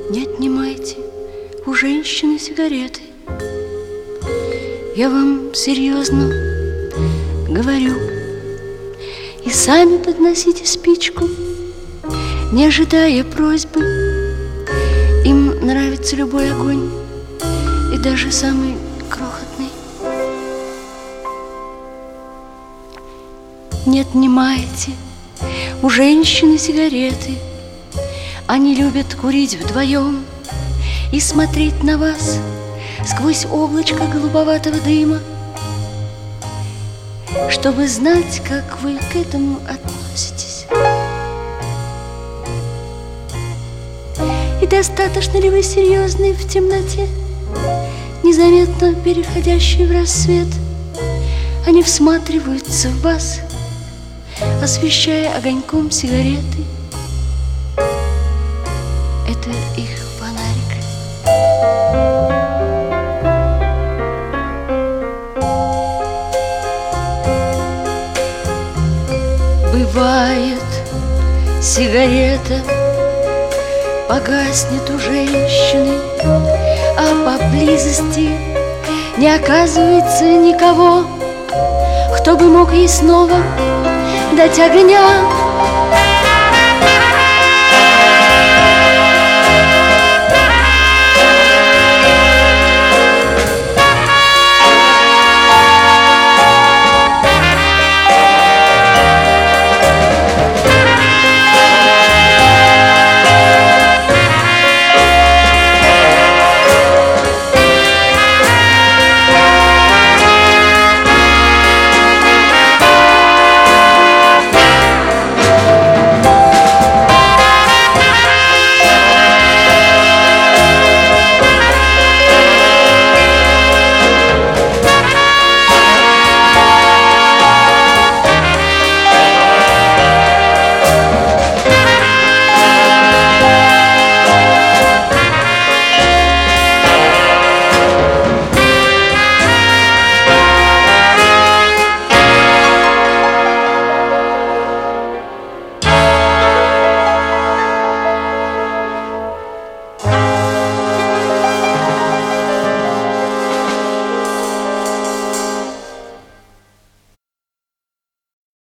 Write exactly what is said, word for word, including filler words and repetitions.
Не отнимайте у женщины сигареты. Я вам серьезно говорю. И сами подносите спичку, не ожидая просьбы. Им нравится любой огонь, и даже самый крохотный. Не отнимайте у женщины сигареты. Они любят курить вдвоем и смотреть на вас сквозь облачко голубоватого дыма, чтобы знать, как вы к этому относитесь. И достаточно ли вы серьезны в темноте, незаметно переходящей в рассвет? Они всматриваются в вас, освещая огоньком сигареты. Это их фонарик. Бывает, сигарета погаснет у женщины, а поблизости не оказывается никого, кто бы мог ей снова дать огня.